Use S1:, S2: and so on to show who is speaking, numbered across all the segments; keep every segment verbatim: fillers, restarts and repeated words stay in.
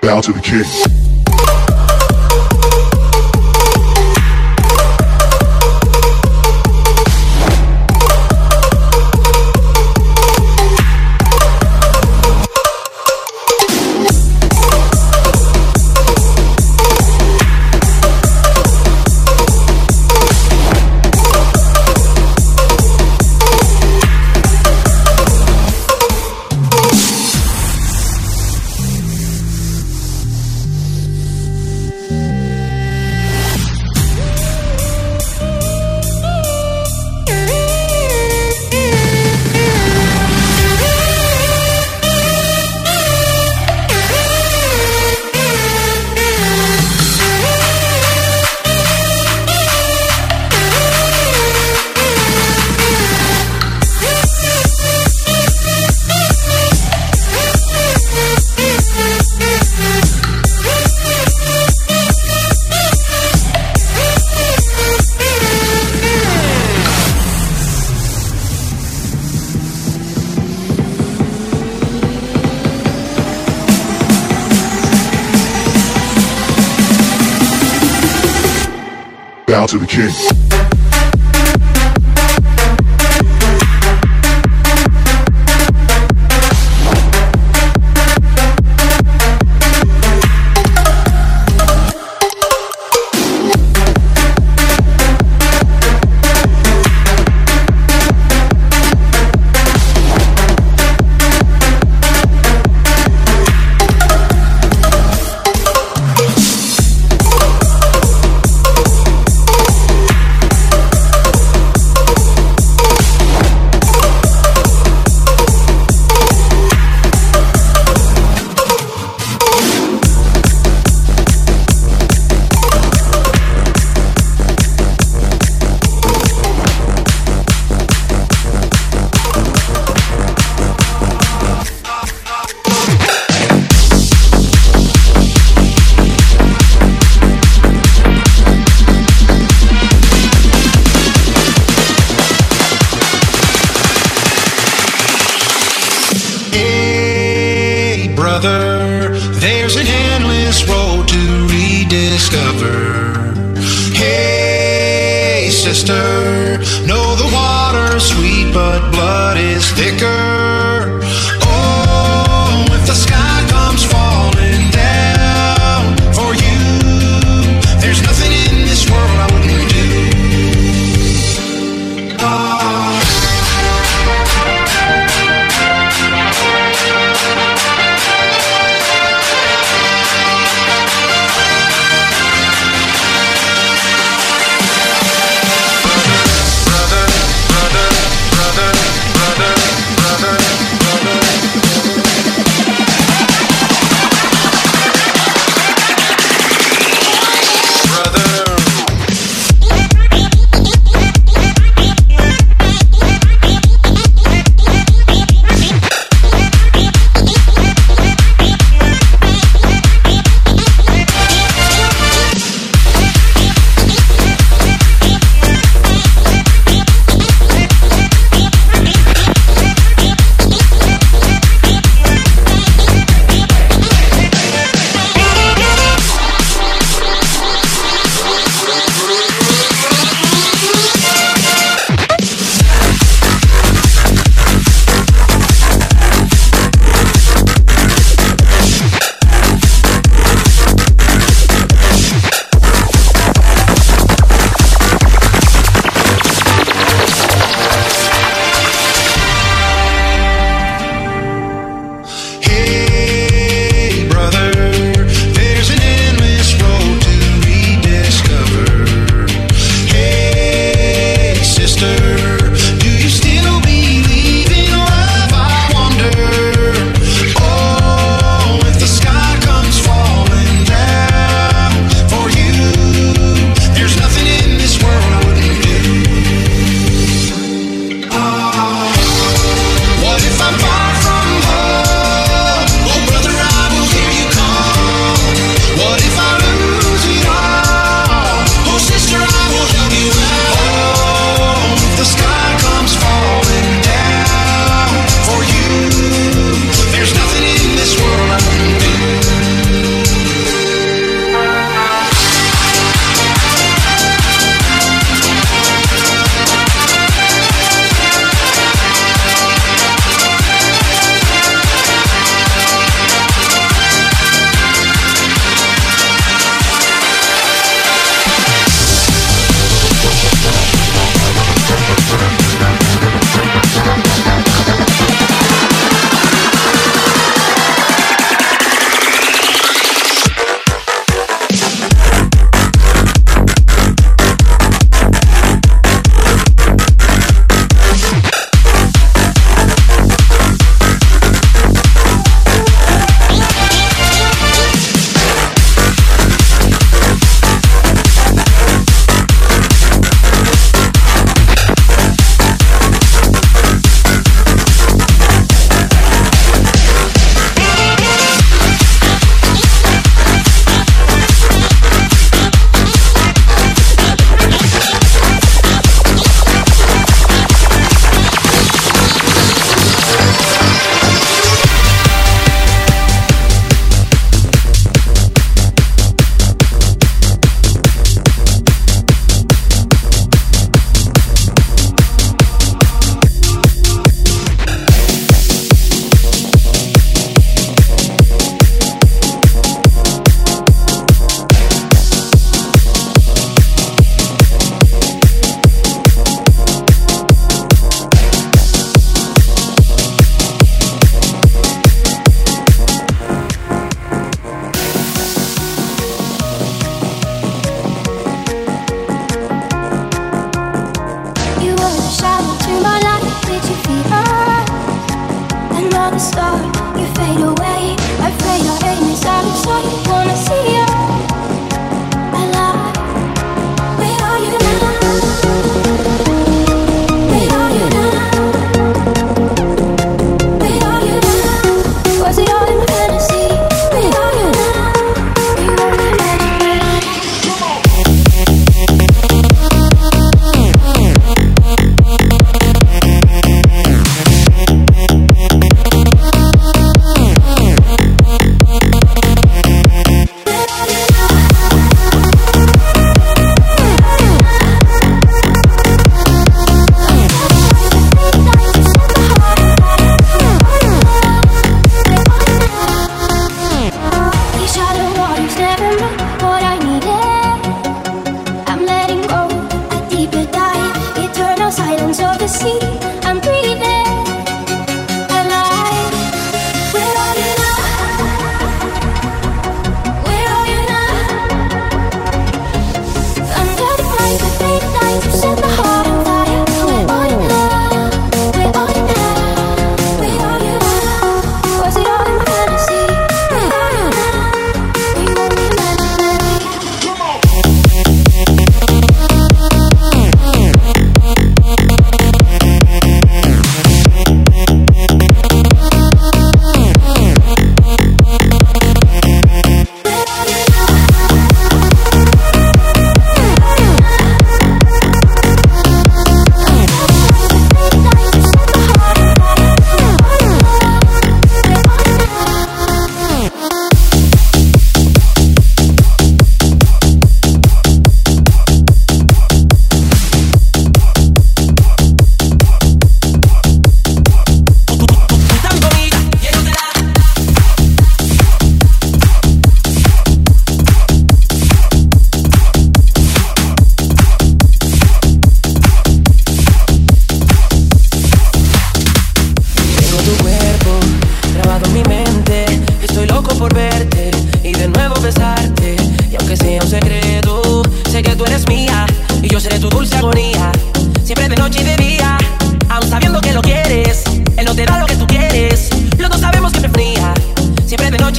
S1: Bow to the king. Bow to the king.
S2: There's an endless road to rediscover. Hey, sister, know the water's sweet, but blood is thicker. Oh, if the sky comes falling down for you, there's nothing in this world I wouldn't do. Oh. Brother, brother, brother, brother, brother.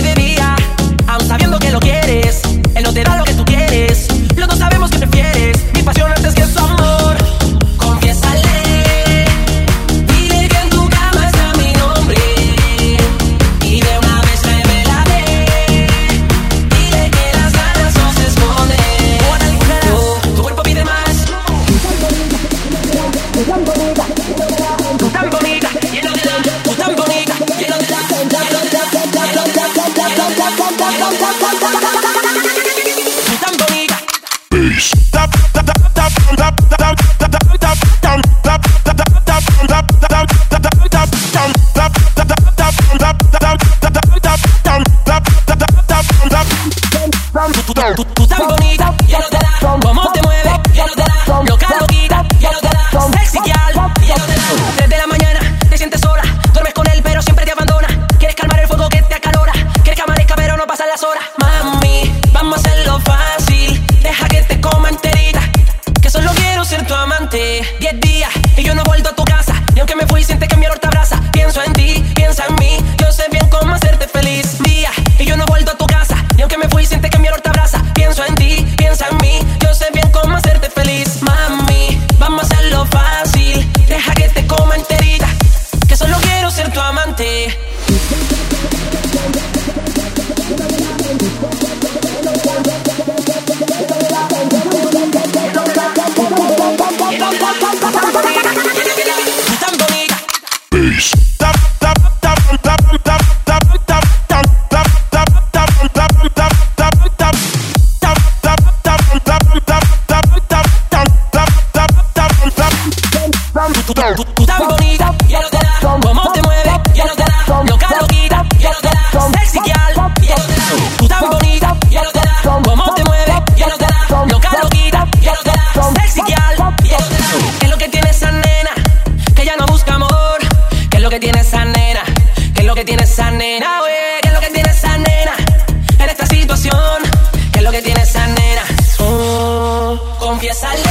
S1: noche y de día, aun sabiendo que lo quieres. Él no te da lo que tú quieres. Los dos sabemos que prefieres mi pasión antes que su amor. Confiésale, dile que en tu cama está mi nombre y de una vez revélale. Dile que las ganas no se esconden. Oh, tu cuerpo pide más. Tú tan bonita, tú tan bonita, lleno de la, tú tan bonita, lleno de la, lleno de la, lleno de la, lleno de la, tú tan bonita. Tú, tú tan bonita, lleno de la, cómo te mueves, lleno de la, loca loquita, lleno de la, sexy gal, lleno de la. Desde la mañana te sientes sola, duermes con él pero siempre te abandona. Quieres calmar el fuego que te acalora, quieres que amanezca pero no pasan las horas. Mami, vamos a hacerlo fácil, deja que te coma enterita, que solo quiero ser tu amante. Diez días y yo no he vuelto a tu casa, y aunque me fui sientes que mi olor te abraza. Pienso en ti, piensa en mí, yo sé bien cómo hacerte feliz. Día y yo no he vuelto a tu casa, y aunque me fui sientes que mi olor te abraza. Pienso en ti, piensa en mí, yo sé bien cómo hacerte feliz. Mami, vamos a hacerlo fácil, deja que te coma enterita, que solo quiero ser tu amante. Tú, tú, tú tan bonita, lleno de la, cómo te mueves, lleno de la, loca loquita, lleno de la, sexy gal, lleno de la. Tú tan bonita, lleno de la, cómo te mueves, lleno de la, loca loquita, lleno de la, sexy gal, lleno de la. ¿Qué es lo que tiene esa nena? Que ya no busca amor. ¿Qué es lo que tiene esa nena? ¿Qué es lo que tiene esa nena, wey? ¿Qué es lo que tiene esa nena en esta situación? ¿Qué es lo que tiene esa nena? Oh, confiésale.